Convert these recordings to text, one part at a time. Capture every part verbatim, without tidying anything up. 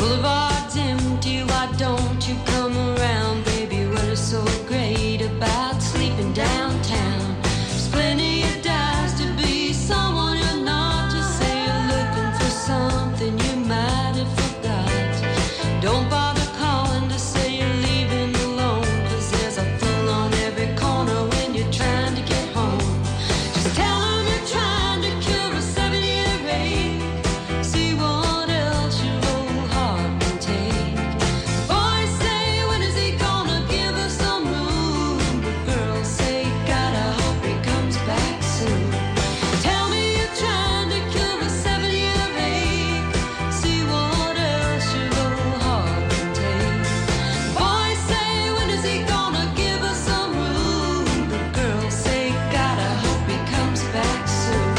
Boulevard's empty, why don't you come around, baby? What is so great about sleeping downtown? There's plenty of dives to be someone you're not. Just say you're looking for something you might have forgot. Don't bother calling to say you're leaving alone, 'cause there's a fool on every corner when you're trying to get home. Just tell them you're trying to cure a seven-year ache. See what else your old heart can take. Boys say, when is he gonna give us some room? But girls say, God, I hope he comes back soon. Tell me you're trying to cure a seven-year ache. See what else your old heart can take. Boys say, when is he gonna give us some room? But girls say, God, I hope he comes back soon.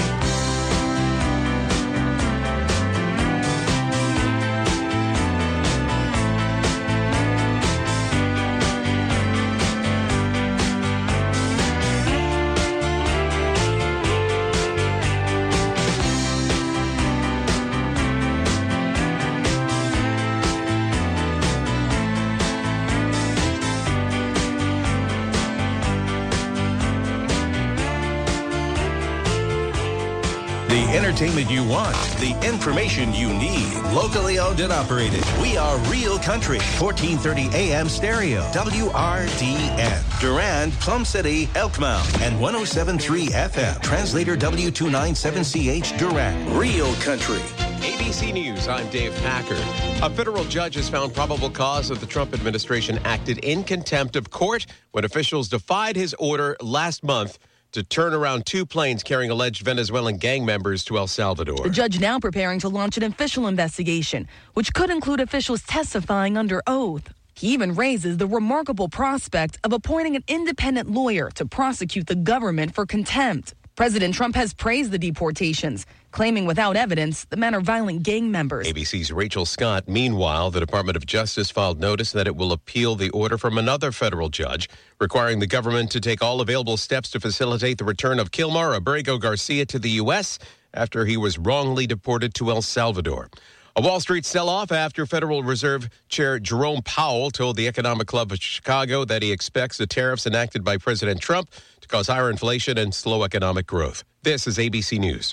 The entertainment you want, the information you need. Locally owned and operated. We are Real Country. fourteen thirty A M stereo. W R D N. Durand, Plum City, Elkmount. And one oh seven point three F M. Translator W two ninety-seven C H Durand. Real Country. A B C News, I'm Dave Packer. A federal judge has found probable cause that the Trump administration acted in contempt of court when officials defied his order last month to turn around two planes carrying alleged Venezuelan gang members to El Salvador. The judge now preparing to launch an official investigation, which could include officials testifying under oath. He even raises the remarkable prospect of appointing an independent lawyer to prosecute the government for contempt. President Trump has praised the deportations, claiming without evidence the men are violent gang members. A B C's Rachel Scott. Meanwhile, the Department of Justice filed notice that it will appeal the order from another federal judge requiring the government to take all available steps to facilitate the return of Kilmar Abrego Garcia to the U S after he was wrongly deported to El Salvador. A Wall Street sell-off after Federal Reserve Chair Jerome Powell told the Economic Club of Chicago that he expects the tariffs enacted by President Trump to cause higher inflation and slow economic growth. This is A B C News.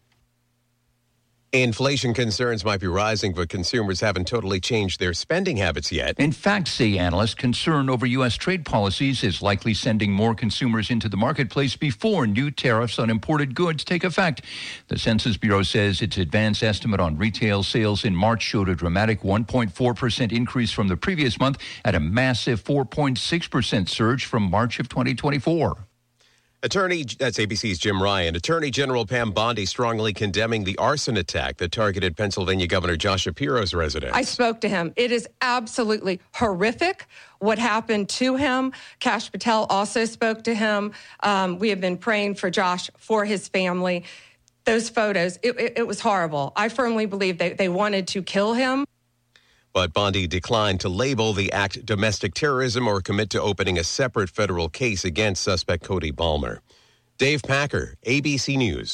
Inflation concerns might be rising, but consumers haven't totally changed their spending habits yet. In fact, say analysts, concern over U S trade policies is likely sending more consumers into the marketplace before new tariffs on imported goods take effect. The Census Bureau says its advance estimate on retail sales in March showed a dramatic one point four percent increase from the previous month at a massive four point six percent surge from March of twenty twenty-four. Attorney, that's A B C's Jim Ryan. Attorney General Pam Bondi strongly condemning the arson attack that targeted Pennsylvania Governor Josh Shapiro's residence. I spoke to him. It is absolutely horrific what happened to him. Kash Patel also spoke to him. Um, we have been praying for Josh, for his family. Those photos, it, it, it was horrible. I firmly believe they, they wanted to kill him. But Bondi declined to label the act domestic terrorism or commit to opening a separate federal case against suspect Cody Balmer. Dave Packer, A B C News.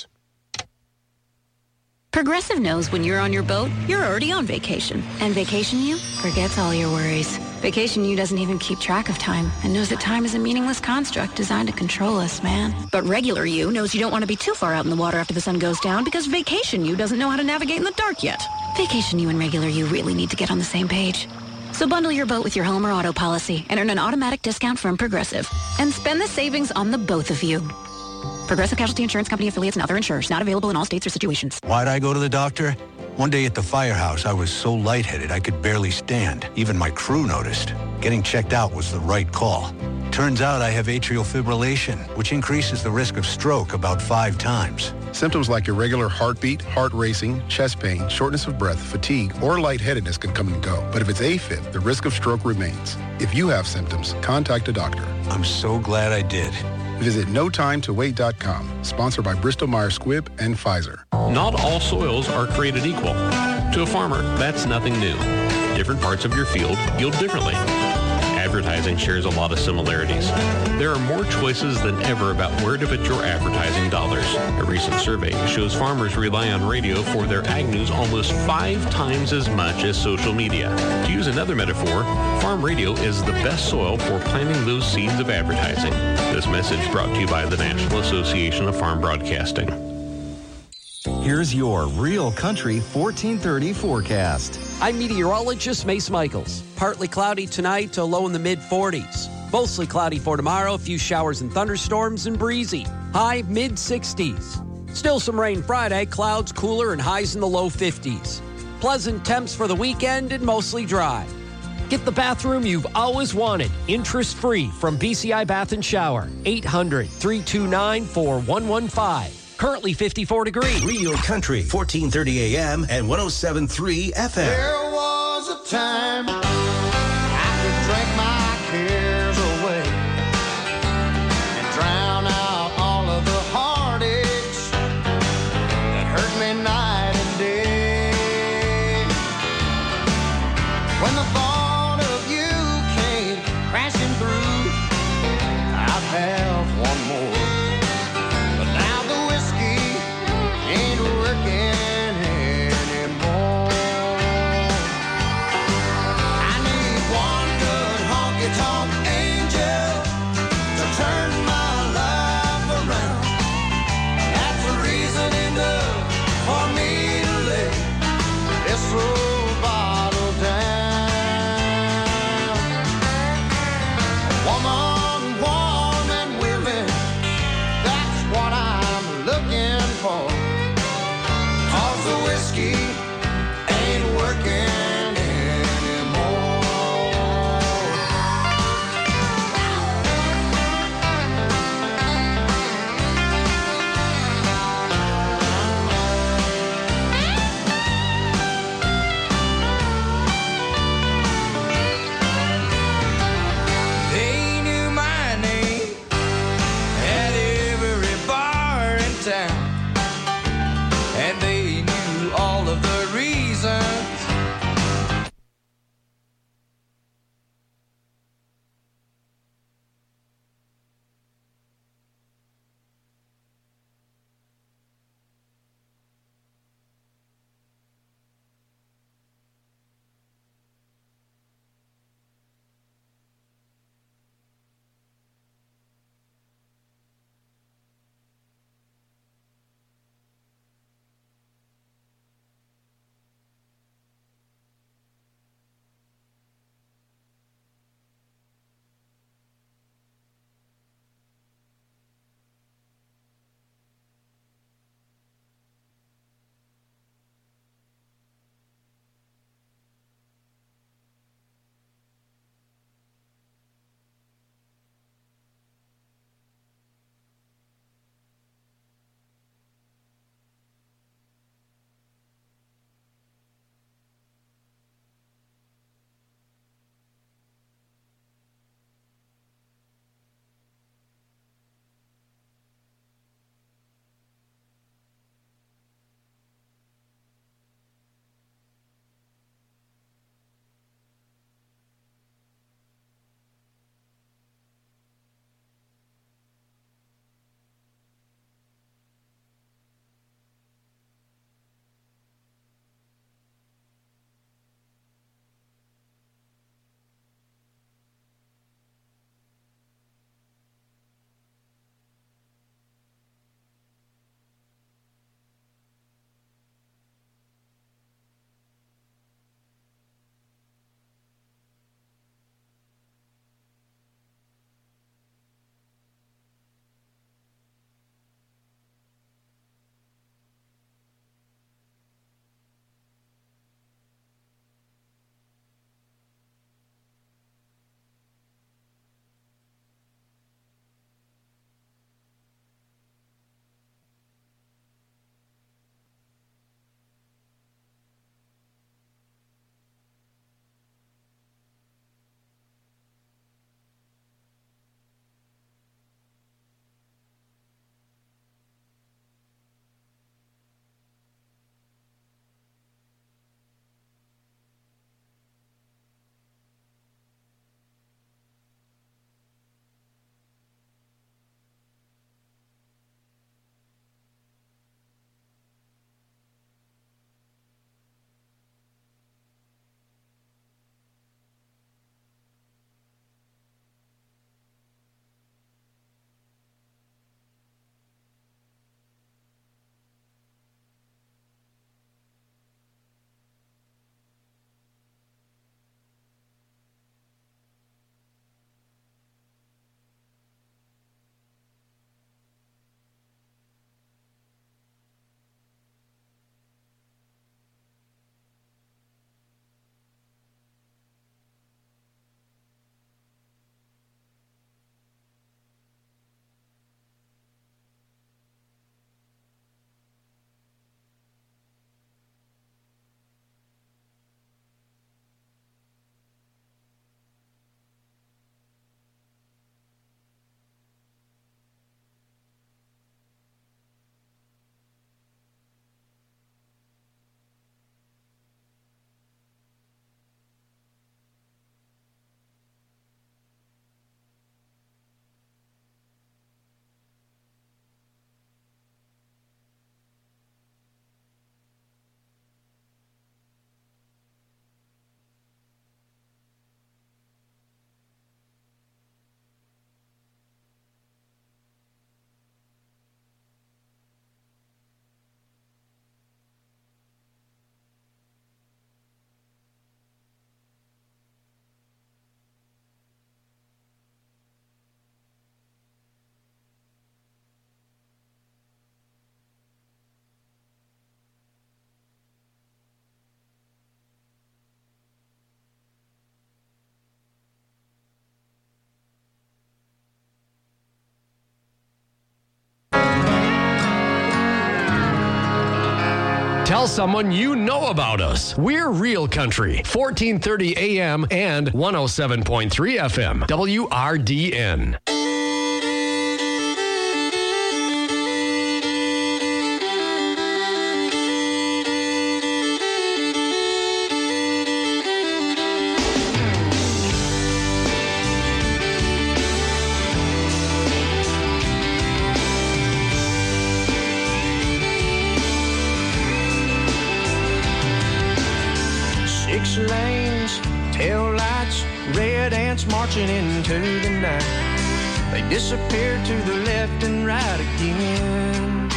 Progressive knows when you're on your boat, you're already on vacation. And Vacation You forgets all your worries. Vacation You doesn't even keep track of time and knows that time is a meaningless construct designed to control us, man. But Regular You knows you don't want to be too far out in the water after the sun goes down because Vacation You doesn't know how to navigate in the dark yet. Vacation You and Regular You really need to get on the same page. So bundle your boat with your home or auto policy and earn an automatic discount from Progressive. And spend the savings on the both of you. Progressive Casualty Insurance Company affiliates and other insurers. Not available in all states or situations. Why'd I go to the doctor? One day at the firehouse, I was so lightheaded I could barely stand. Even my crew noticed. Getting checked out was the right call. Turns out I have atrial fibrillation, which increases the risk of stroke about five times. Symptoms like irregular heartbeat, heart racing, chest pain, shortness of breath, fatigue, or lightheadedness can come and go. But if it's AFib, the risk of stroke remains. If you have symptoms, contact a doctor. I'm so glad I did. Visit no time to wait dot com, sponsored by Bristol Myers Squibb and Pfizer. Not all soils are created equal. To a farmer, that's nothing new. Different parts of your field yield differently. Average advertising shares a lot of similarities. There are more choices than ever about where to put your advertising dollars. A recent survey shows farmers rely on radio for their ag news almost five times as much as social media. To use another metaphor, farm radio is the best soil for planting those seeds of advertising. This message brought to you by the National Association of Farm Broadcasting. Here's your Real Country fourteen thirty forecast. I'm meteorologist Mace Michaels. Partly cloudy tonight to low in the mid forties. Mostly cloudy for tomorrow, a few showers and thunderstorms and breezy. High mid sixties. Still some rain Friday, clouds cooler and highs in the low fifties. Pleasant temps for the weekend and mostly dry. Get the bathroom you've always wanted, interest-free from B C I Bath and Shower. eight hundred, three two nine, four one one five. Currently fifty-four degrees. Real Country, fourteen thirty A M and one oh seven point three F M. There was a time I could drink my cares away and drown out all of the heartaches that hurt me night and day. When the thought of you came crashing through, I'd have one more. Ain't working anymore. I need one good honky-tonk angel to turn my life around. That's a reason enough for me to lay this old bottle down. A woman, warm and willing, that's what I'm looking for. The whiskey ain't working anymore. Tell someone you know about us. We're Real Country, fourteen thirty A M and one oh seven point three F M, W R D N. Six lanes, tail lights, red ants marching into the night. They disappear to the left and right again.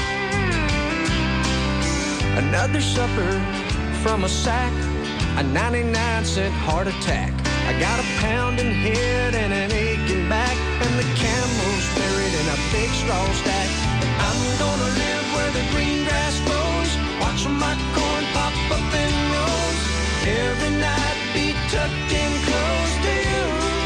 Another supper from a sack, a ninety-nine cent heart attack. I got a pounding head and an aching back, and the camel's buried in a big straw stack. I'm gonna live where the green grass grows, watch my corn pop up in rows. Every night be tucked in close to you.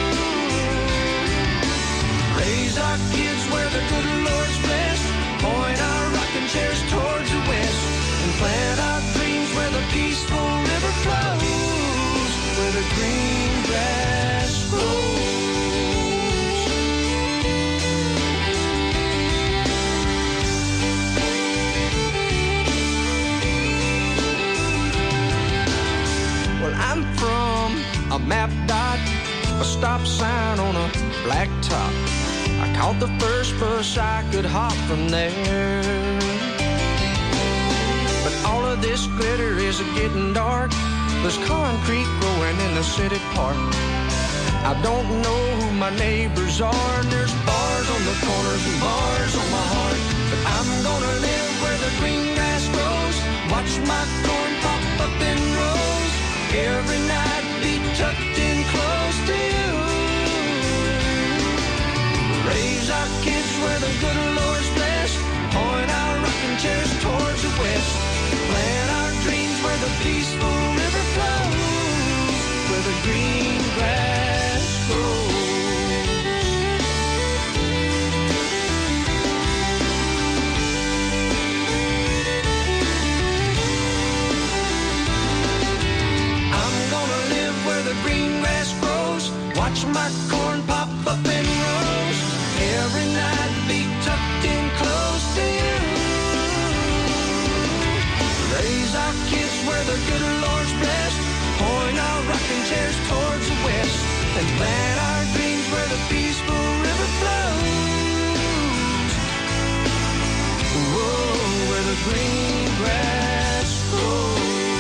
Raise our kids where the good Lord's blessed. Point our rocking chairs towards the west. And plant our dreams where the peaceful river flows. Where the green grass grows. Well, I'm from a map dot, a stop sign on a black top. I caught the first bus I could hop from there. But all of this glitter is getting dark. There's concrete growing in the city park. I don't know who my neighbors are, and there's bars on the corners and bars on my heart. But I'm gonna live where the green grass grows, watch my corn pop up in rows. Every night be tucked in close to you. Raise our kids where the good Lord's blessed. Point our rocking chairs towards the west. Plant our dreams where the peaceful river flows. Where the green grass grows. Green grass grows, watch my corn pop up in rows. Every night be tucked in close to you. Raise our kids where the good Lord's blessed. Point our rocking chairs towards the west. And plant our dreams where the peaceful river flows. Whoa, where the green grass grows.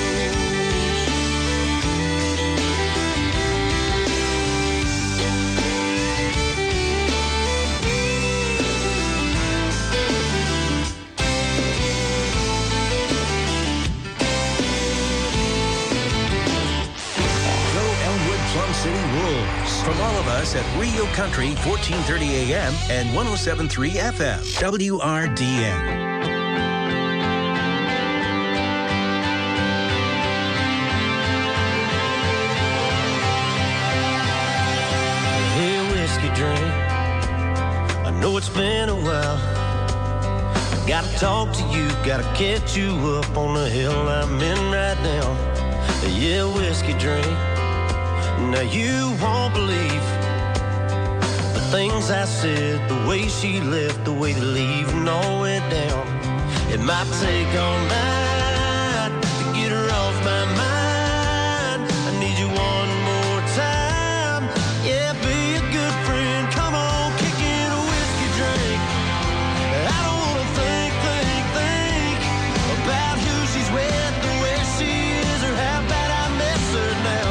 Plum City rules. From all of us at Real Country, fourteen thirty A M and one oh seven point three F M, W R D N. Hey, whiskey drink, I know it's been a while. I gotta talk to you, gotta catch you up on the hill I'm in right now. Yeah, whiskey drink. Now you won't believe the things I said, the way she left, the way they leave and all went down. It might take all night to get her off my mind. I need you one more time. Yeah, be a good friend. Come on, kick in a whiskey drink. I don't wanna think, think, think about who she's with, the way she is, or how bad I miss her now.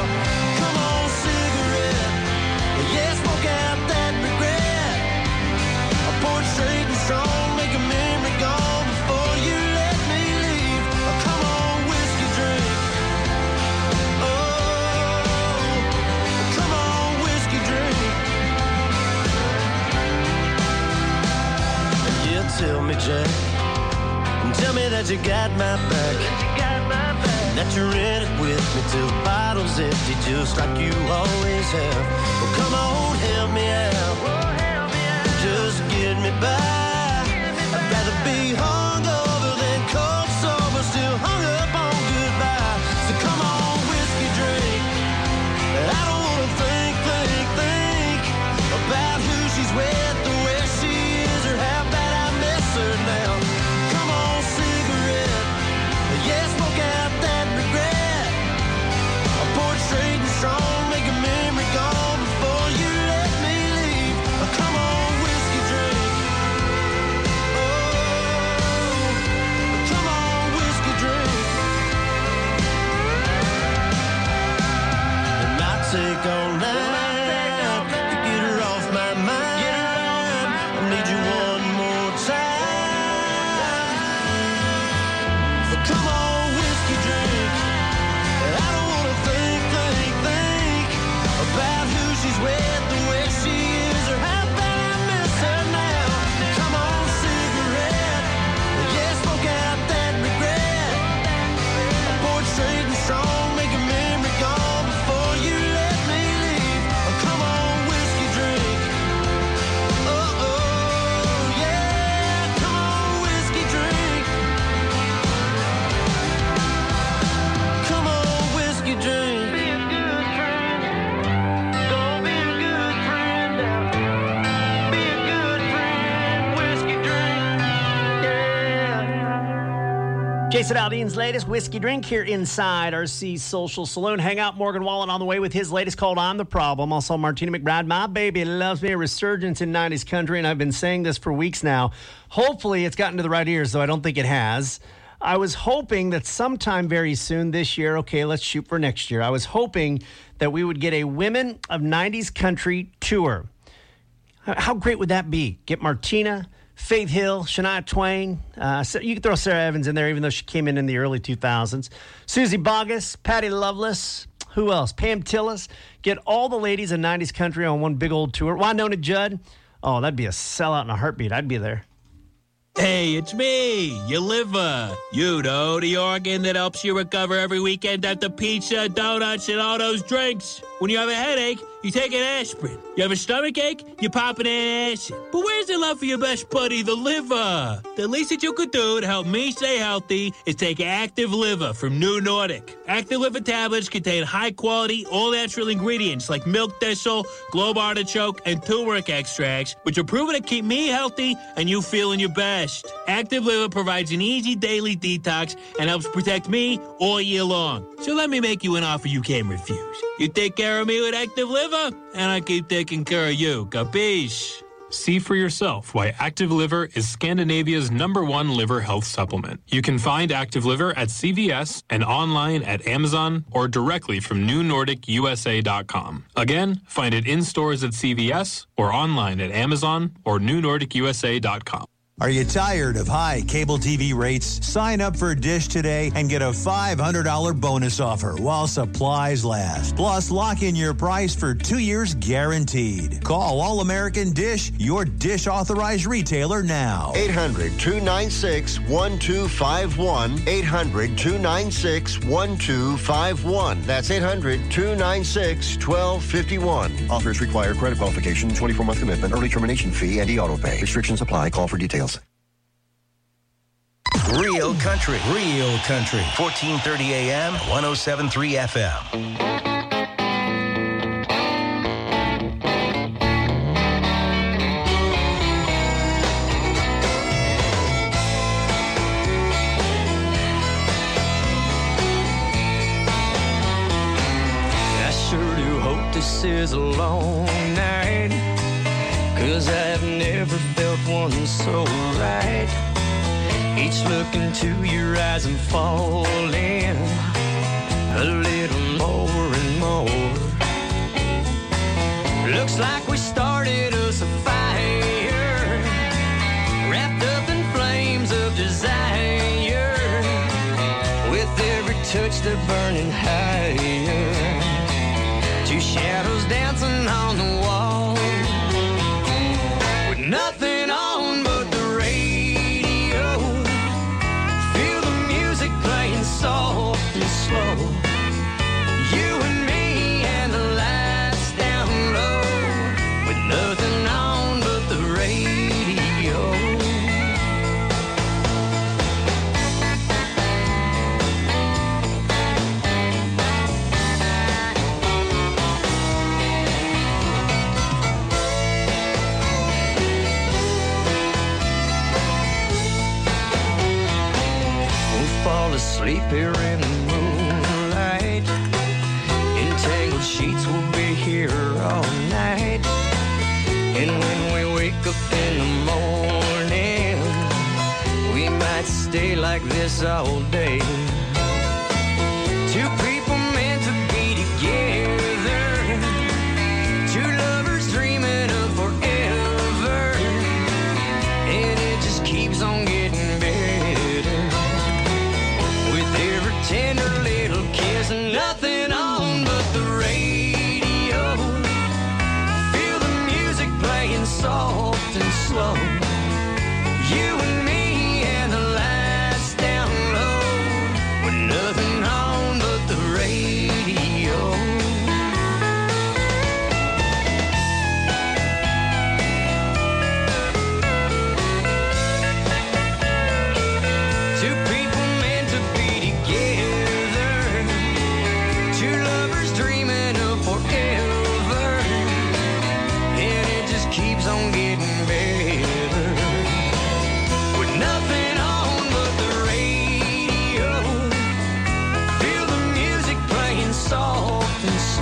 Yeah, smoke out that regret. I pour it straight and strong, make a memory gone before you let me leave. Oh, come on, whiskey drink. Oh, come on, whiskey drink. Yeah, tell me, Jack, tell me that you got my back, that you're in it with me till the bottle's empty, just like you always have. Well, come on, help me out, just get me by. I'd rather be hungover than cold sober, still hung up on Jason Aldean's latest whiskey drink here inside R C Social Saloon. Hang out, Morgan Wallen on the way with his latest called I'm the Problem. Also, Martina McBride, My Baby Loves Me, a resurgence in nineties country, and I've been saying this for weeks now. Hopefully it's gotten to the right ears, though I don't think it has. I was hoping that sometime very soon this year, okay, let's shoot for next year, I was hoping that we would get a Women of nineties Country tour. How great would that be? Get Martina, Faith Hill, Shania Twain. Uh, so you can throw Sarah Evans in there, even though she came in in the early two thousands. Susie Boggess, Patty Loveless. Who else? Pam Tillis. Get all the ladies in nineties country on one big old tour. Wynonna Judd. Oh, that'd be a sellout in a heartbeat. I'd be there. Hey, it's me, your liver. You know, the organ that helps you recover every weekend after pizza, donuts, and all those drinks. When you have a headache, you take an aspirin. You have a stomach ache, you pop an acid. But where's the love for your best buddy, the liver? The least that you could do to help me stay healthy is take Active Liver from New Nordic. Active Liver tablets contain high-quality, all-natural ingredients like milk thistle, globe artichoke, and turmeric extracts, which are proven to keep me healthy and you feeling your best. Active Liver provides an easy daily detox and helps protect me all year long. So let me make you an offer you can't refuse. You take care of me with Active Liver, and I keep taking care of you. Capiche? See for yourself why Active Liver is Scandinavia's number one liver health supplement. You can find Active Liver at C V S and online at Amazon or directly from new nordic U S A dot com. Again, find it in stores at C V S or online at Amazon or new nordic U S A dot com. Are you tired of high cable T V rates? Sign up for Dish today and get a five hundred dollars bonus offer while supplies last. Plus, lock in your price for two years guaranteed. Call All American Dish, your Dish authorized retailer now. eight hundred, two nine six, one two five one. eight hundred, two nine six, one two five one. That's eight hundred, two nine six, one two five one. Offers require credit qualification, twenty-four month commitment, early termination fee, and e-auto pay. Restrictions apply. Call for details. Real country, real country. fourteen thirty A M, one oh seven point three F M. I sure do hope this is a long night, 'cause I've never felt one so right. Each look into your eyes and falling a little more and more. Looks like we started us a fire, wrapped up in flames of desire. With every touch they're burning higher, two shadows dancing on the wall, with nothing on but the radio. Feel the music playing soft and slow. You and me and the lights down low, with nothing on but the radio. Fall asleep here in the moonlight. Entangled sheets will be here all night. And when we wake up in the morning, we might stay like this all day. Two people meant to be together, two lovers dreaming of forever, and it just keeps on getting better. Every tender little kiss and nothing on but the radio. Feel the music playing soft and slow. You and me and the lights down low, with nothing on but the radio. Two people meant to be together, two lovers dreaming of forever, and it just keeps on getting better.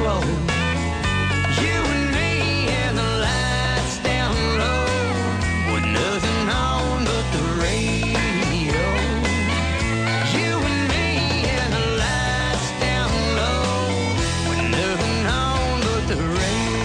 slow. You and me and the lights down low, with nothing on but the radio. You and me and the lights down low, with nothing on but the radio.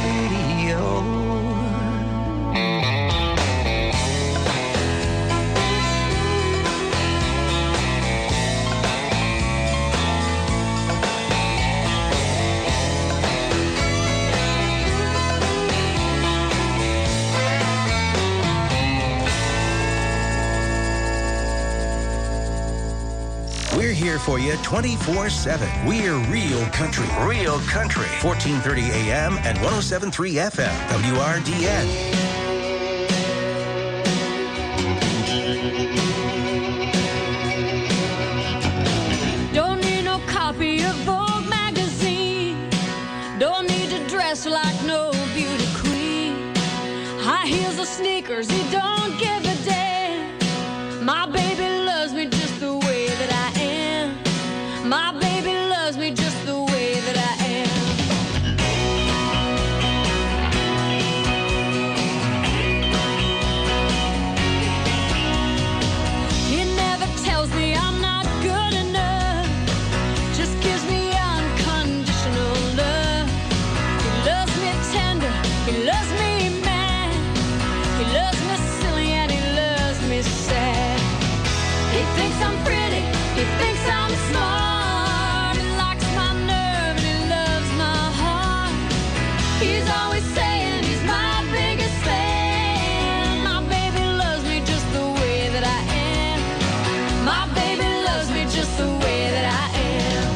We're here for you twenty-four seven. We're Real Country. Real Country. fourteen thirty A M and one oh seven point three F M. W R D N. Don't need no copy of Vogue magazine. Don't need to dress like no beauty queen. High heels or sneakers, he don't give a damn. My baby loves me just the way that I am. My baby loves me just the way that I am. He never tells me I'm not good enough, just gives me unconditional love. He loves me tender, he loves me mad, he loves me silly and he loves me sad. He thinks I'm pretty, he thinks I'm smart, he likes my nerve and he loves my heart. He's always saying he's my biggest fan. My baby loves me just the way that I am. My baby loves me just the way that I am.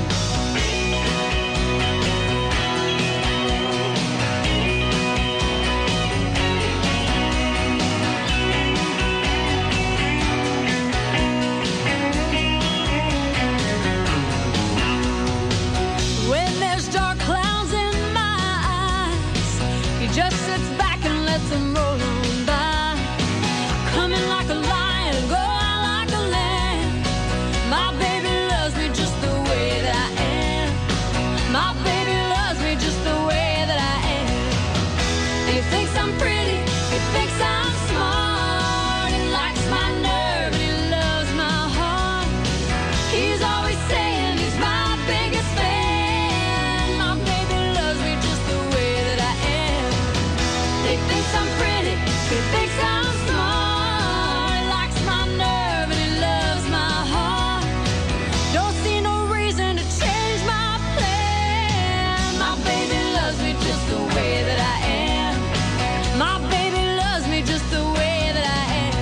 When there's dark clouds in my eyes, he just sits back and lets them roll on by. Come in like a lion, go out like a lamb. My baby loves me just the way that I am. My baby loves me just the way that I am. And he thinks I'm pretty, he thinks I'm smart, he likes my nerve and he loves my heart. He's always saying he's my biggest fan. My baby loves me just the way that I am. He thinks I'm pretty, he thinks I'm smart, he likes my nerve and he loves my heart. Don't see no reason to change my plan. My baby loves me just the way that I am. My baby loves me just the way that I am.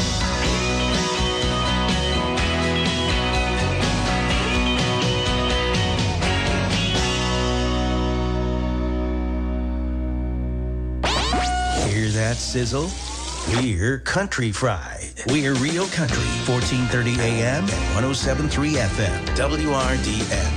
Hear that sizzle? We're Country Fried. We're Real Country. fourteen thirty A M and one oh seven point three F M. W R D N.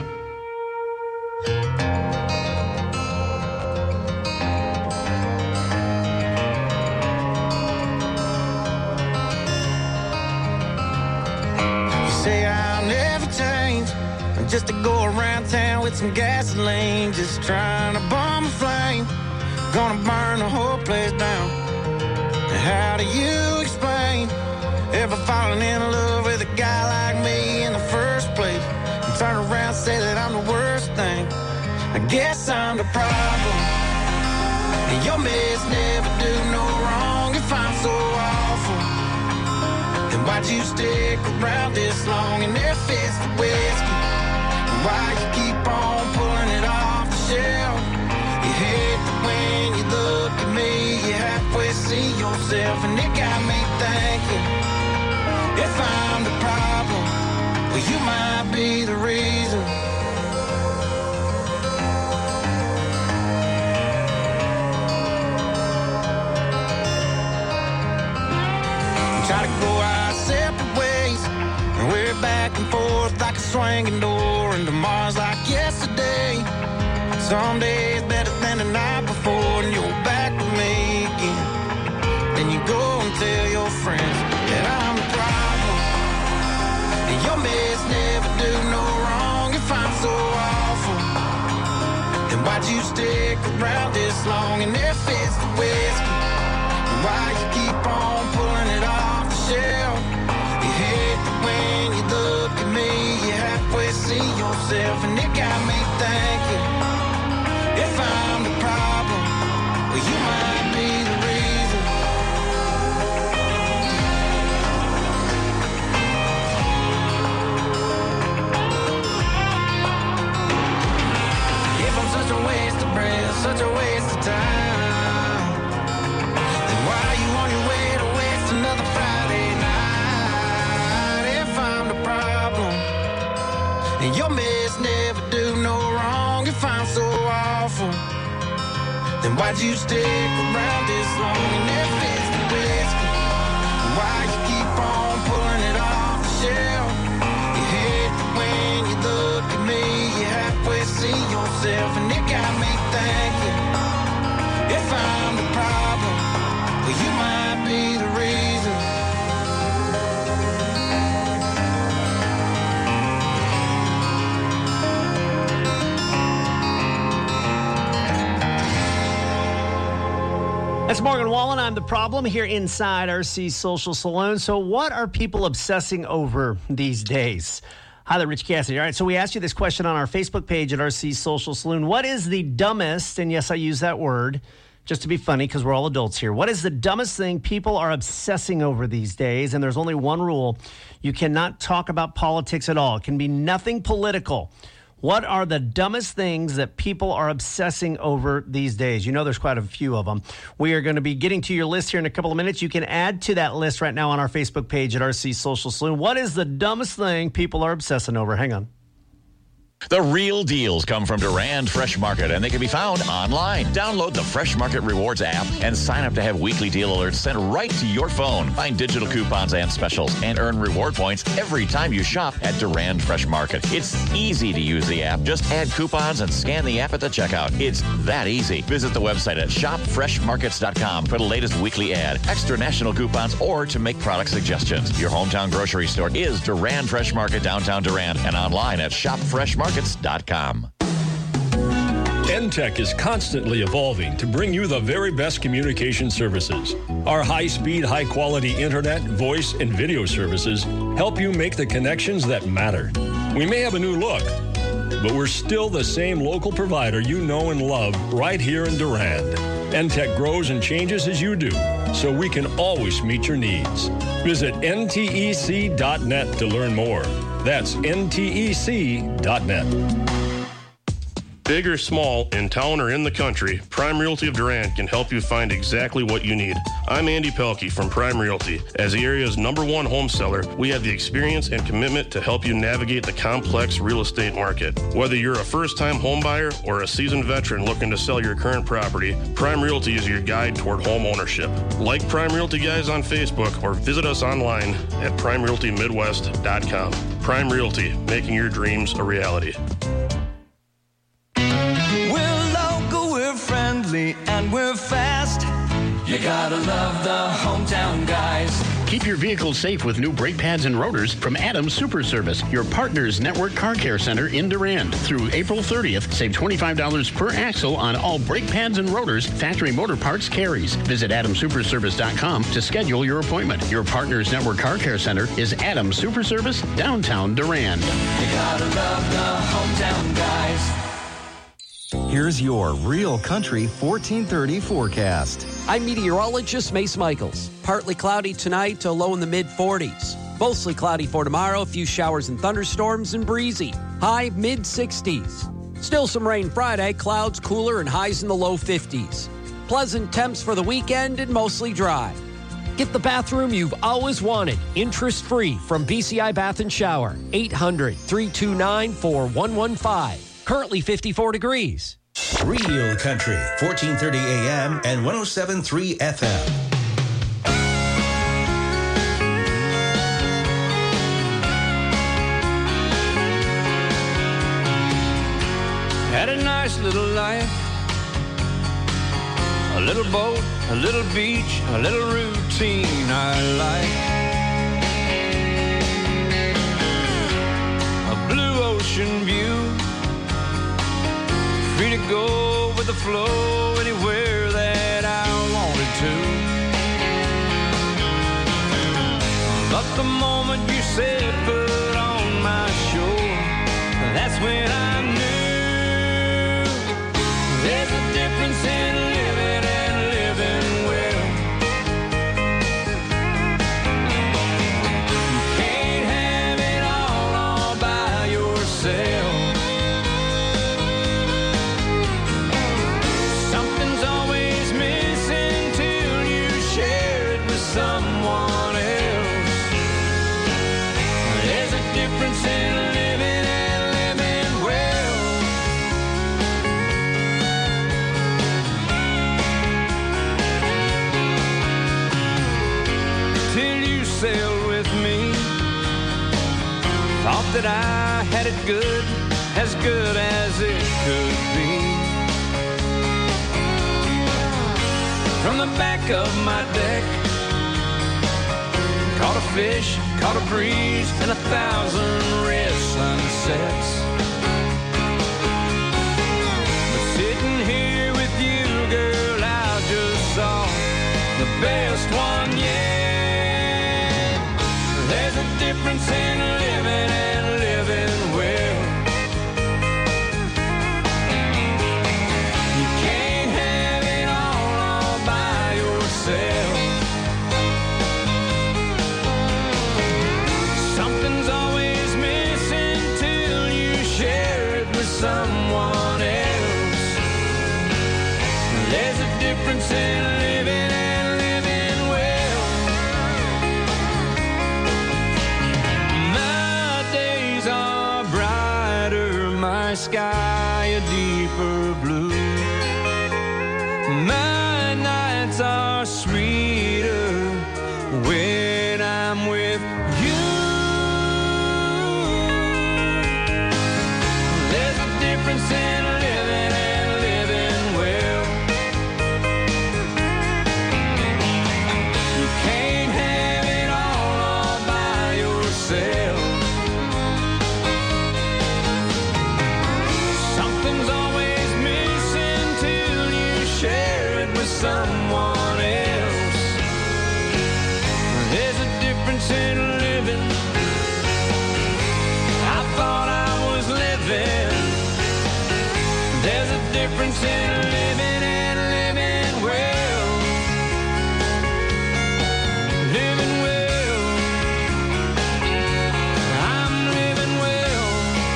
You say I'll never change. I'm just to go around town with some gasoline, just trying to bomb a flame. Gonna burn the whole place down. How do you explain ever falling in love with a guy like me in the first place? And turn around and say that I'm the worst thing. I guess I'm the problem. And your mess never do no wrong. If I'm so awful, then why'd you stick around this long? And if it's the whiskey, then why you keep on pulling it off the shelf? You hate that when you look at me, you halfway see yourself, and it got me thinking, if I'm the problem, well, you might be the reason. Try to go our separate ways, and we're back and forth like a swinging door, and tomorrow's like yesterday. Some days better than the night before, and you're back with me again. Then you go and tell your friends that I'm the problem, and your mess never do no wrong. If I'm so awful, then why'd you stick around this long? And if it's the whiskey, why you keep on pulling it off the shelf? You hate that when you look at me, you halfway see yourself, and it got me thinking, if I'm the problem, well, you might be the reason. If I'm such a waste of breath, such a waste of time, then why are you on your way to waste another Friday night? If I'm the problem, and your miss never do no wrong, if I'm so awful, then why'd you stick around this long? And if it's the whiskey, why you keep on pulling it off the shelf? You hate that when you look at me, you halfway see yourself, and it got me thinking, if I'm the problem, well, you might be the reason. That's Morgan Wallen. I'm the problem here inside R C Social Saloon. So what are people obsessing over these days? Hi there, Rich Cassidy. All right, so we asked you this question on our Facebook page at R C Social Saloon. What is the dumbest, and yes, I use that word just to be funny because we're all adults here. What is the dumbest thing people are obsessing over these days? And there's only one rule. You cannot talk about politics at all. It can be nothing political. What are the dumbest things that people are obsessing over these days? You know there's quite a few of them. We are going to be getting to your list here in a couple of minutes. You can add to that list right now on our Facebook page at R C Social Saloon. What is the dumbest thing people are obsessing over? Hang on. The real deals come from Durand Fresh Market, and they can be found online. Download the Fresh Market Rewards app and sign up to have weekly deal alerts sent right to your phone. Find digital coupons and specials and earn reward points every time you shop at Durand Fresh Market. It's easy to use the app. Just add coupons and scan the app at the checkout. It's that easy. Visit the website at shop fresh markets dot com for the latest weekly ad, extra national coupons, or to make product suggestions. Your hometown grocery store is Durand Fresh Market, downtown Durand, and online at shop fresh markets dot com. N Tech is constantly evolving to bring you the very best communication services. Our high-speed, high-quality internet, voice, and video services help you make the connections that matter. We may have a new look, but we're still the same local provider you know and love right here in Durand. N Tech grows and changes as you do, so we can always meet your needs. Visit N T E C dot net to learn more. That's N T E C dot net. Big or small, in town or in the country, Prime Realty of Durand can help you find exactly what you need. I'm Andy Pelkey from Prime Realty. As the area's number one home seller, we have the experience and commitment to help you navigate the complex real estate market. Whether you're a first-time home buyer or a seasoned veteran looking to sell your current property, Prime Realty is your guide toward home ownership. Like Prime Realty Guys on Facebook or visit us online at prime realty midwest dot com. Prime Realty, making your dreams a reality. And we're fast. You gotta love the hometown guys. Keep your vehicle safe with new brake pads and rotors from Adams Super Service, your partner's network car care center in Durand. Through April thirtieth, save twenty-five dollars per axle on all brake pads and rotors Factory Motor Parts carries. Visit adams super service dot com to schedule your appointment. Your partner's network car care center is Adams Super Service, downtown Durand. You gotta love the hometown guys. Here's your Real Country fourteen thirty forecast. I'm meteorologist Mace Michaels. Partly cloudy tonight to low in the mid forties. Mostly cloudy for tomorrow, a few showers and thunderstorms and breezy. High mid sixties. Still some rain Friday, clouds cooler and highs in the low fifties. Pleasant temps for the weekend and mostly dry. Get the bathroom you've always wanted, interest-free from B C I Bath and Shower. eight hundred, three two nine, four one one five. Currently fifty-four degrees. Real Country, fourteen thirty A M and one oh seven point three F M. Had a nice little life, a little boat, a little beach, a little routine I like. A blue ocean view, free to go with the flow anywhere that I wanted to. But the moment you said foot on my shore, that's when I knew there's a difference in living and living well. You can't have it all all by yourself. Something's always missing till you share it with someone else. There's a difference in living and living well. Till you sailed with me, thought that I had it good, as good as it could be. From the back of my deck, caught a fish, caught a breeze, and a thousand red sunsets. But sitting here with you, girl, I just saw the best one yet. There's a difference in living and living well. You can't have it all all by yourself. Something's always missing till you share it with someone else. There's a difference in living and living well. My days are brighter, my sky a deeper blue. My nights are sweeter when I'm with you. There's a difference in living and living well. You can't have it all all by yourself. Something's always missing till you share it with someone else. There's a difference in living. I thought I was living. There's a difference in living and living well. Living well. I'm living well.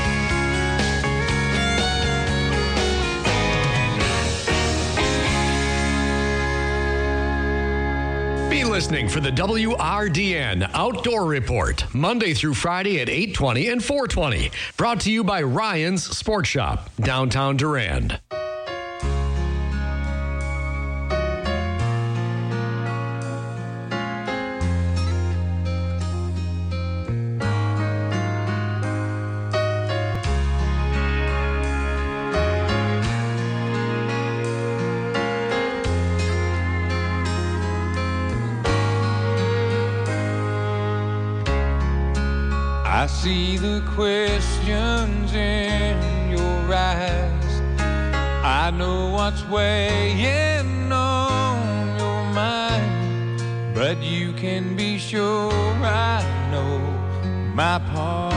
Be listening for the W R D N Outdoor Report, Monday through Friday at eight twenty and four twenty. Brought to you by Ryan's Sports Shop, downtown Durand. I see the questions in your eyes. I know what's weighing on your mind, but you can be sure I know my part.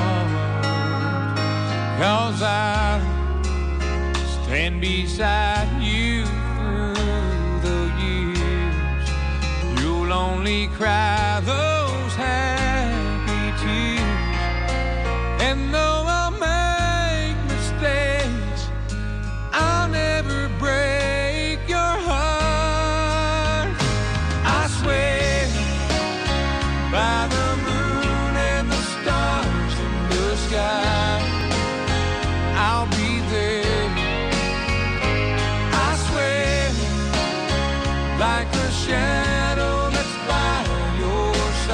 'Cause I stand beside you through the years. You'll only cry those happy tears. And though I'll make mistakes, I'll never break your heart. I swear by the moon and the stars in the sky, I'll be there. I swear like a shadow that's by your side.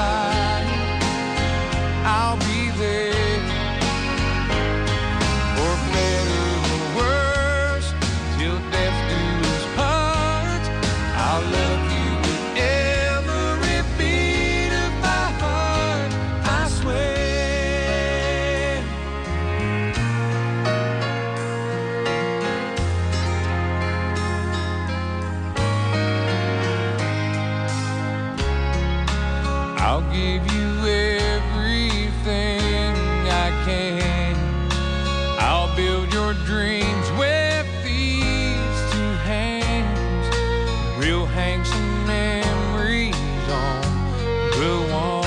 give you everything I can. I'll build your dreams with these two hands. We'll hang some memories on the wall.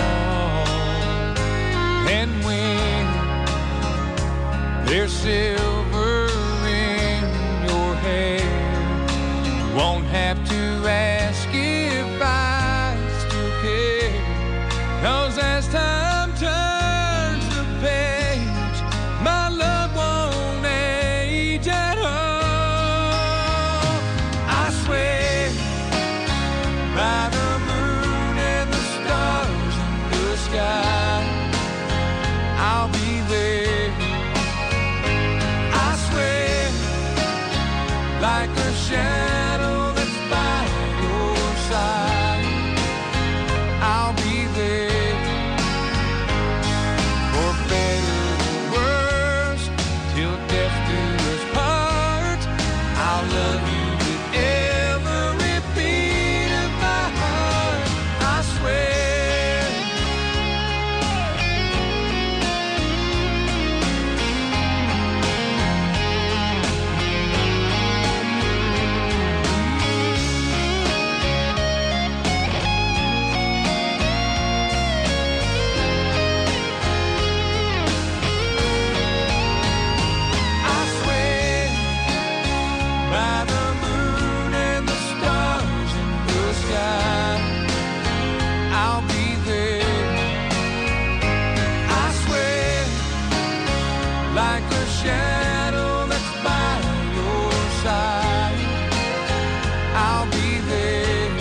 And when there's silver in your hair, you won't have to ask if I still care. 'Cause as time turns the page, my love won't age at all. I swear by the moon and the stars in the sky, I'll be there. I swear, like a shadow that's by your side, I'll be there. For better or worse, till death do us part, I'll love you with every beat of my heart. I swear. I swear by the moon and the stars in the sky, I'll be there. I swear, like a shadow that's by your side, I'll be there.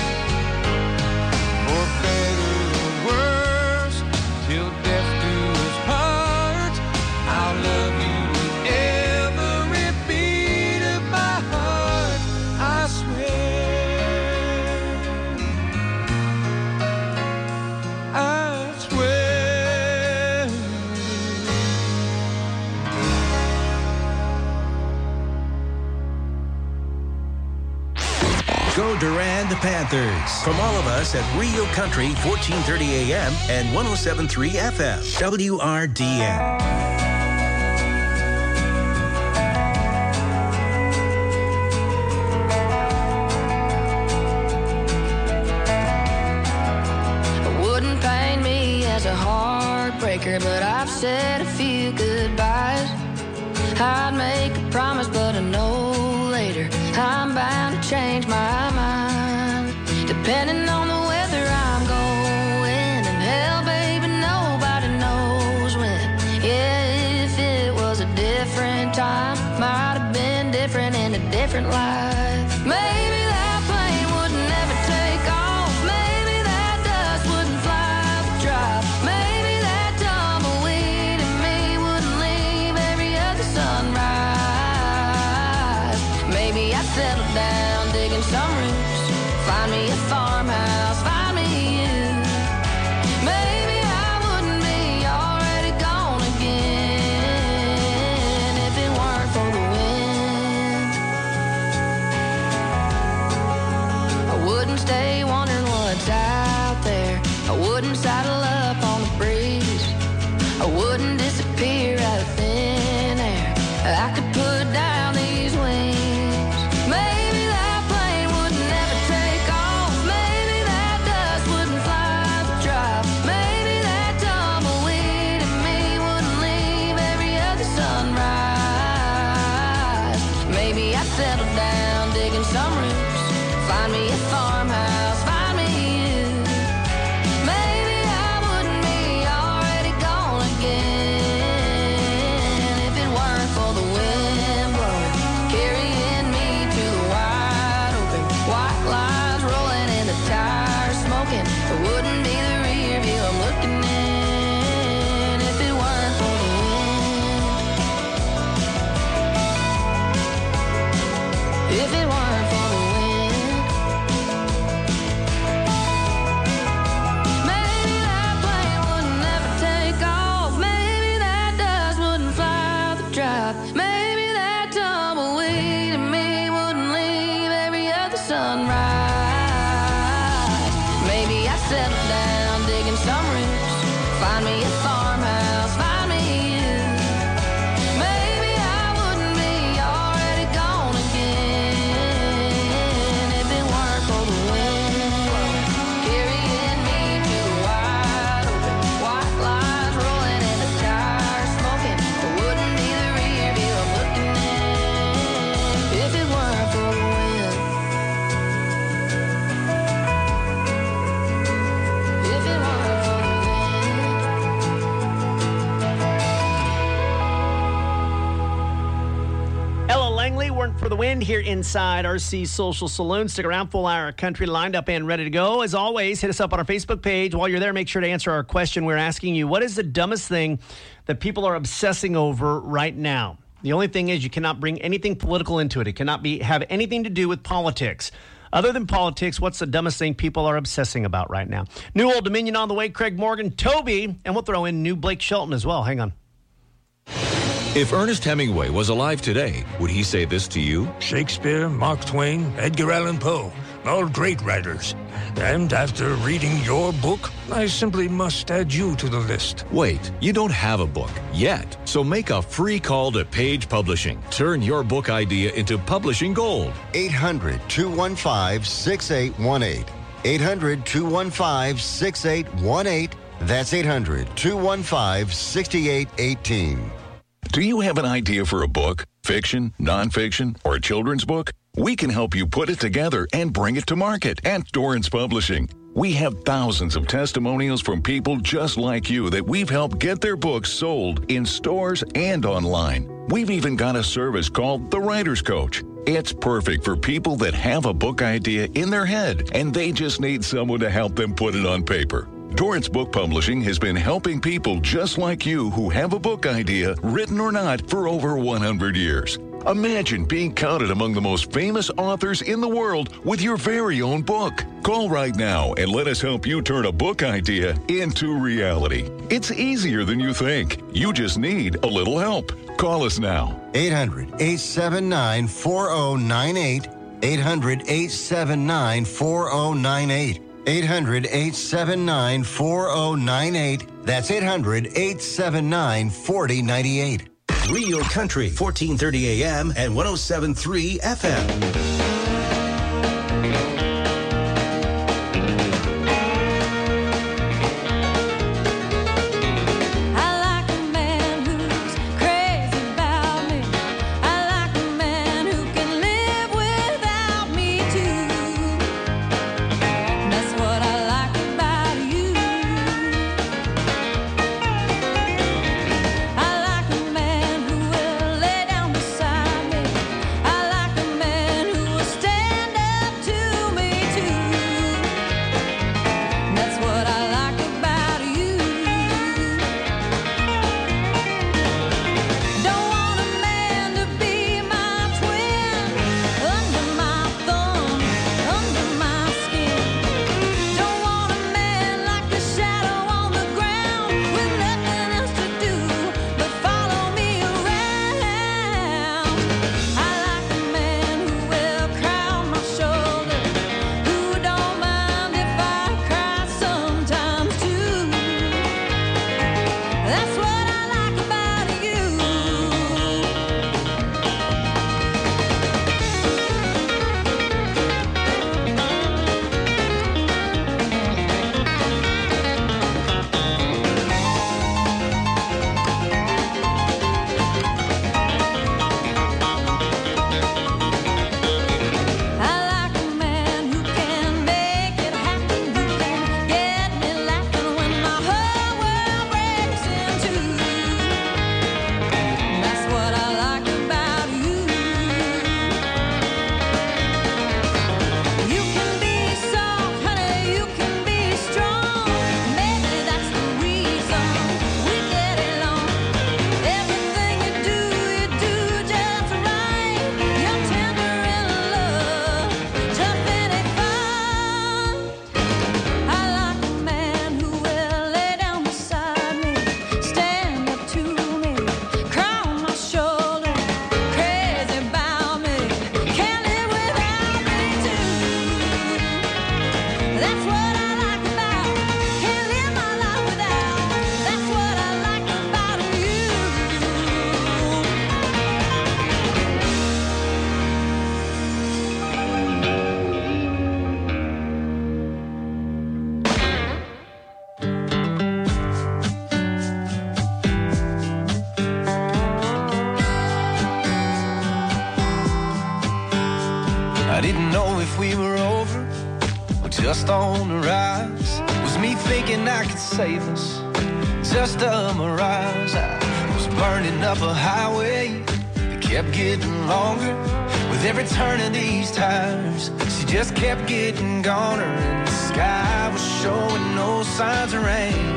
For better or worse, till death do us part, I'll love you with every beat of my heart. I swear. I swear. Go Durand Panthers. From all of us at Real Country, fourteen thirty A M and one oh seven point three F M, W R D N. Wouldn't paint me as a heartbreaker, but I've said a few goodbyes. I'd make a promise, but I know later I'm bound to change my mind. Depending on the weather I'm going, and hell, baby, nobody knows when. Yeah, if it was a different time, might have been different in a different life. Maybe that plane would never take off. Maybe that dust wouldn't fly the drop. Maybe that tumbleweed in me wouldn't leave every other sunrise. Maybe I'd settle down, digging some roots, find me a farmhouse, find me you. Maybe I wouldn't be already gone again if it weren't for the wind. I wouldn't stay wondering what's out there. I wouldn't saddle up on the breeze. I wouldn't disappear out of thin air. I could put down these wings. Maybe that plane would never take off. Maybe that dust wouldn't fly the drop. Maybe that tumbleweed in me wouldn't leave every other sunrise. Maybe I'd settle down, digging some roots, find me a farmhouse, find me you. Maybe I wouldn't be already gone again if it weren't for the wind blowing, carrying me to the wide open. White lines rolling and the tires smoking. It wouldn't be the rear view I'm looking in if it weren't for the wind. If it weren't for the wind. Maybe that plane would never take off. Maybe that dust wouldn't fly the drop. Maybe that tumbleweed in me wouldn't leave every other sunrise. Maybe I settle down, digging Langley, Weren't for the Wind here inside R C Social Saloon. Stick around, full hour of country lined up and ready to go. As always, hit us up on our Facebook page. While you're there, make sure to answer our question. We're asking you, what is the dumbest thing that people are obsessing over right now? The only thing is you cannot bring anything political into it. It cannot be have anything to do with politics. Other than politics, what's the dumbest thing people are obsessing about right now? New Old Dominion on the way, Craig Morgan, Toby, and we'll throw in new Blake Shelton as well. Hang on. If Ernest Hemingway was alive today, would he say this to you? Shakespeare, Mark Twain, Edgar Allan Poe, all great writers. And after reading your book, I simply must add you to the list. Wait, you don't have a book yet, so make a free call to Page Publishing. Turn your book idea into publishing gold. eight hundred, two one five, six eight one eight. eight hundred, two one five, six eight one eight. That's eight hundred, two one five, six eight one eight. Do you have an idea for a book, fiction, nonfiction, or a children's book? We can help you put it together and bring it to market at Dorrance Publishing. We have thousands of testimonials from people just like you that we've helped get their books sold in stores and online. We've even got a service called The Writer's Coach. It's perfect for people that have a book idea in their head and they just need someone to help them put it on paper. Dorrance Book Publishing has been helping people just like you who have a book idea, written or not, for over one hundred years. Imagine being counted among the most famous authors in the world with your very own book. Call right now and let us help you turn a book idea into reality. It's easier than you think. You just need a little help. Call us now. eight hundred, eight seven nine, four oh nine eight. eight hundred, eight seven nine, four oh nine eight. eight hundred, eight seven nine, four oh nine eight. That's eight hundred, eight seven nine, four oh nine eight. Real Country, fourteen thirty A M and one oh seven point three F M. I didn't know if we were over or just on the rise. Was me thinking I could save us just a mirage? I was burning up a highway that kept getting longer with every turn of these tires. She just kept getting goner, and the sky was showing no signs of rain.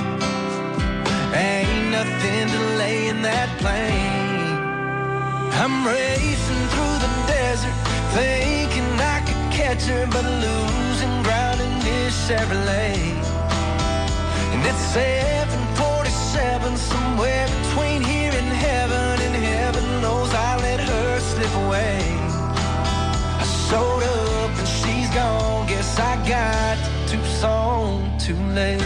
Ain't nothing delaying that plane. I'm racing through the desert, thinking I could catch her, but losing ground in this Chevrolet. And it's seven forty-seven, somewhere between here and heaven, and heaven knows I let her slip away. I showed up and she's gone, guess I got to Tucson too late.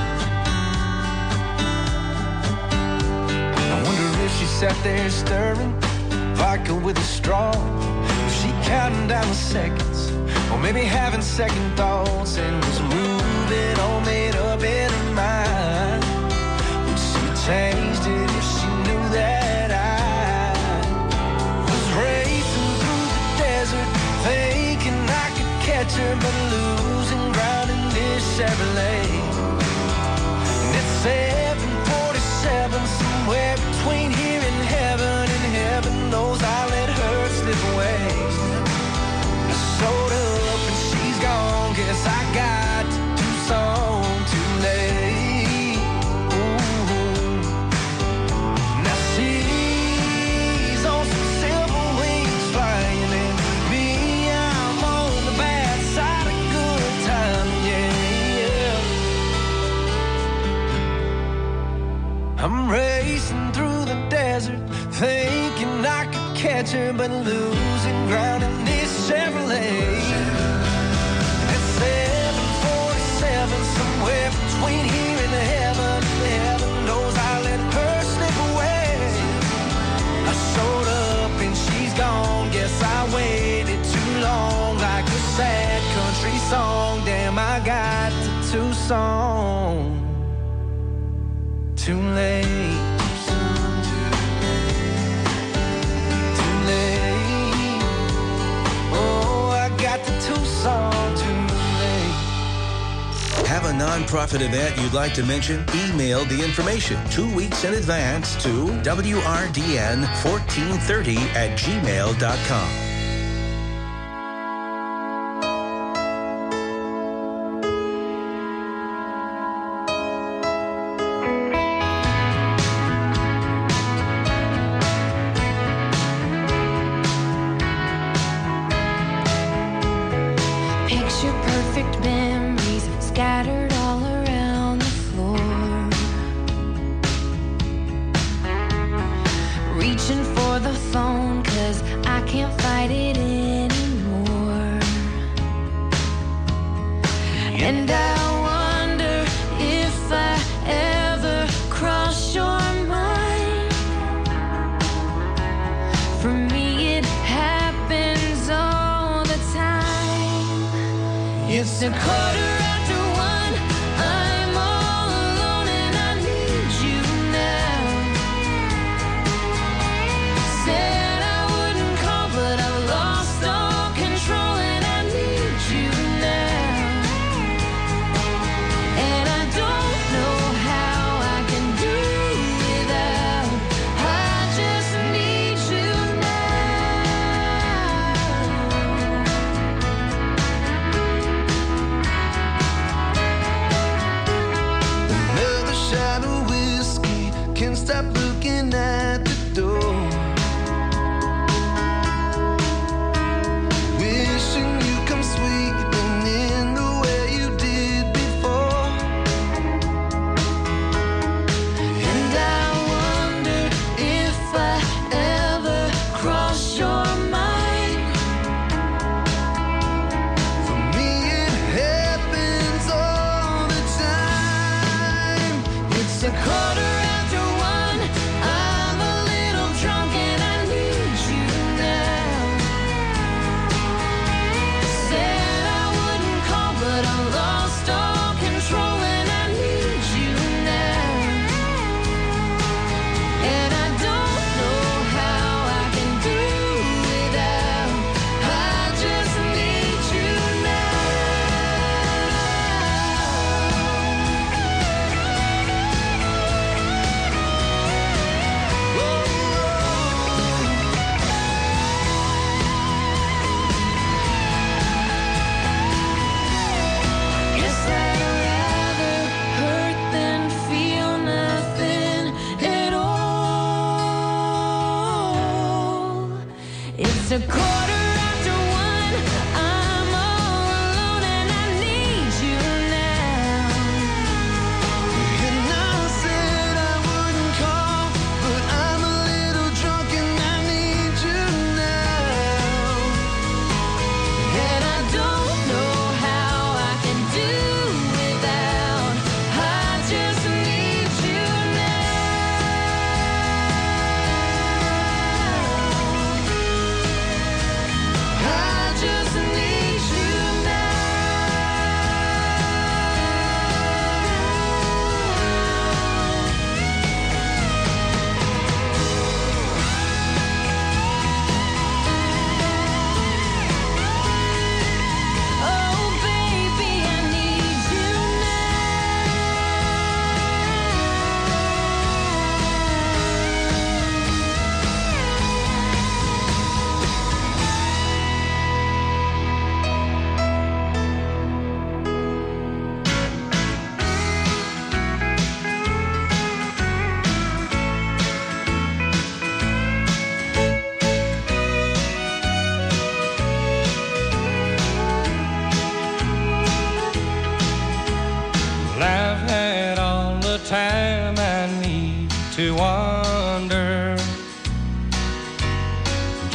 I wonder if she sat there stirring vodka with a straw. Was she counting down the seconds, or maybe having second thoughts, and was moving all made up in her mind? Would she have changed it if she knew that I was racing through the desert, thinking I could catch her, but losing ground in this Chevrolet? And it's seven forty-seven, somewhere between here and heaven, and heaven knows I let her slip away. I showed up and she's gone, guess I got to Tucson too late. Ooh. Now she's on some silver wings flying, and me, I'm on the bad side of good time, yeah, yeah. I'm racing through the desert, thinking I could catch her, but losing ground in this Chevrolet. At seven forty-seven, somewhere between here and heaven, heaven knows I let her slip away. I showed up and she's gone, guess I waited too long, like a sad country song. Damn, I got to Tucson too late. Have a nonprofit event you'd like to mention? Email the information two weeks in advance to W R D N fourteen thirty at gmail dot com. Picture perfect memories scattered all around the floor. Reaching for the phone, cause I can't fight it anymore. And I wonder if I ever cross your mind. For me, it happens all the time. It's a quarter after one, I'm all alone and I need you now. Said I wouldn't call, but I lost all control and I need you now. And I don't know how I can do without. I just need you now.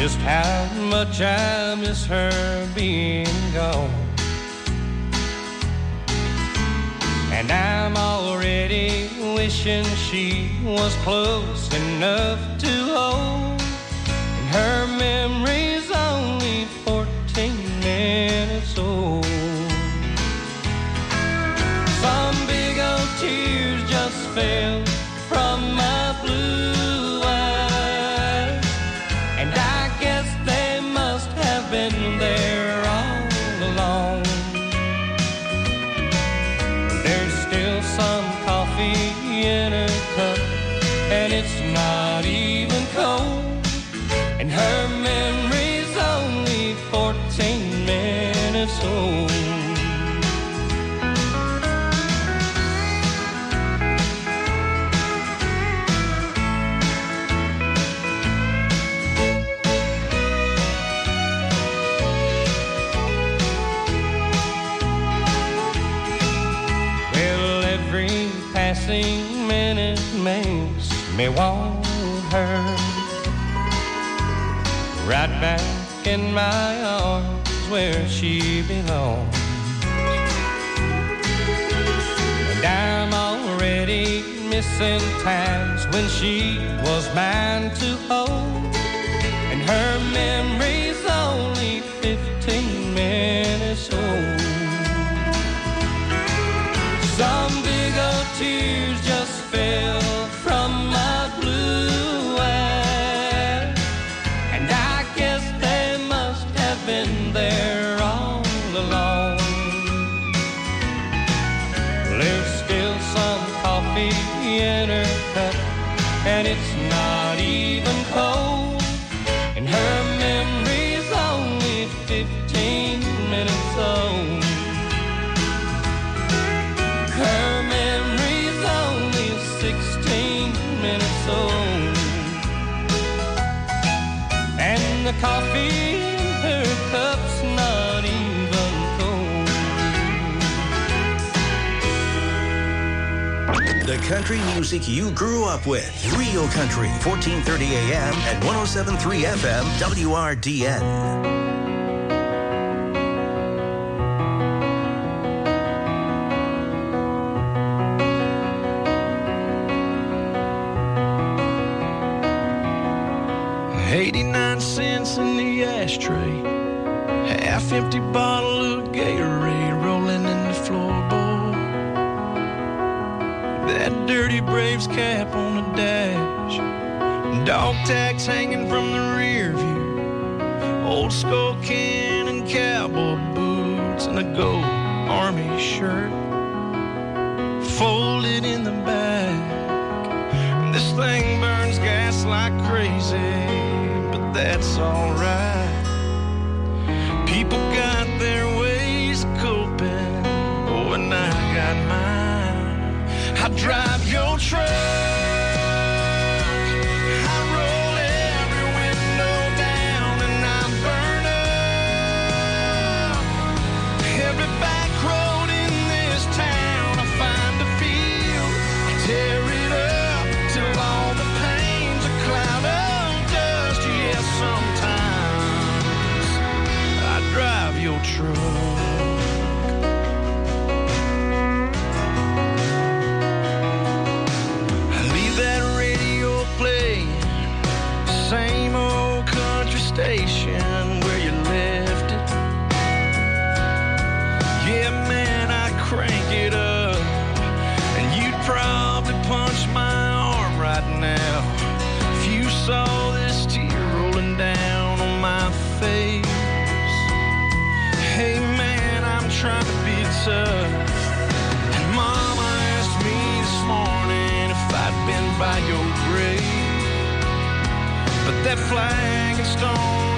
just how much I miss her being gone. And I'm already wishing she was close enough to hold. And her memory's only fourteen minutes old. Some big old tears just fell from my blue eyes, and I guess they must have been there all along. There's still some coffee in her cup, and it's not even cold, and her memory's only fourteen minutes old. Passing minute makes me want her right back in my arms where she belongs. And I'm already missing times when she was mine to hold, and her memory's only fifteen minutes old. Some big old tears just fell from my blue eyes, and I guess they must have been there all along. There's still some coffee in her cup, and it's not even cold, and her memory's only fifteen minutes old. Her memory's only sixteen minutes old, and the coffee in her cup's not even cold. The country music you grew up with. Real Country, fourteen thirty A M and one oh seven point three F M, W R D N. eighty-nine cents in the ashtray, half-empty bottle of Gatorade rolling in the floorboard. That dirty Braves cap on the dash, dog tags hanging from the rear view, old skull can and cowboy boots, and a gold army shirt folded in the back. This thing burns gas like crazy, that's all right. People got their ways of coping, oh, and I got mine. I drive your truck, I roll every window down, and I burn up every back road in this town. I find a field, I tear it up till all the pain's a cloud of dust. Yes, sometimes I drive your truck. I leave that radio playing, same old country station where you left it. Yeah, man, I crank it up, and you'd probably punch my arm right now if you saw this tear rolling down on my face. Hey man, I'm trying to be tough, and Mama asked me this morning if I'd been by your grave, but that flag and stone